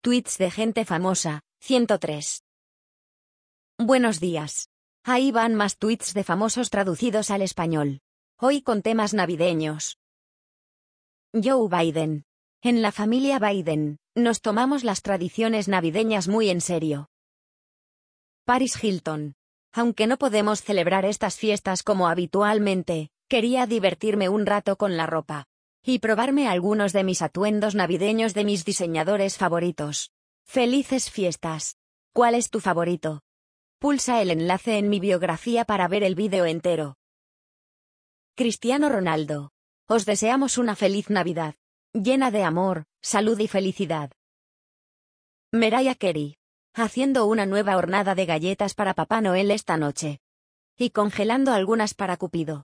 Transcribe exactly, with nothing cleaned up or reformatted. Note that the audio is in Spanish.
Tweets de gente famosa, ciento tres. Buenos días. Ahí van más tweets de famosos traducidos al español. Hoy con temas navideños. Joe Biden. En la familia Biden, nos tomamos las tradiciones navideñas muy en serio. Paris Hilton. Aunque no podemos celebrar estas fiestas como habitualmente, quería divertirme un rato con la ropa. Y probarme algunos de mis atuendos navideños de mis diseñadores favoritos. ¡Felices fiestas! ¿Cuál es tu favorito? Pulsa el enlace en mi biografía para ver el vídeo entero. Cristiano Ronaldo. Os deseamos una feliz Navidad, llena de amor, salud y felicidad. Mariah Carey. Haciendo una nueva hornada de galletas para Papá Noel esta noche. Y congelando algunas para Cupido.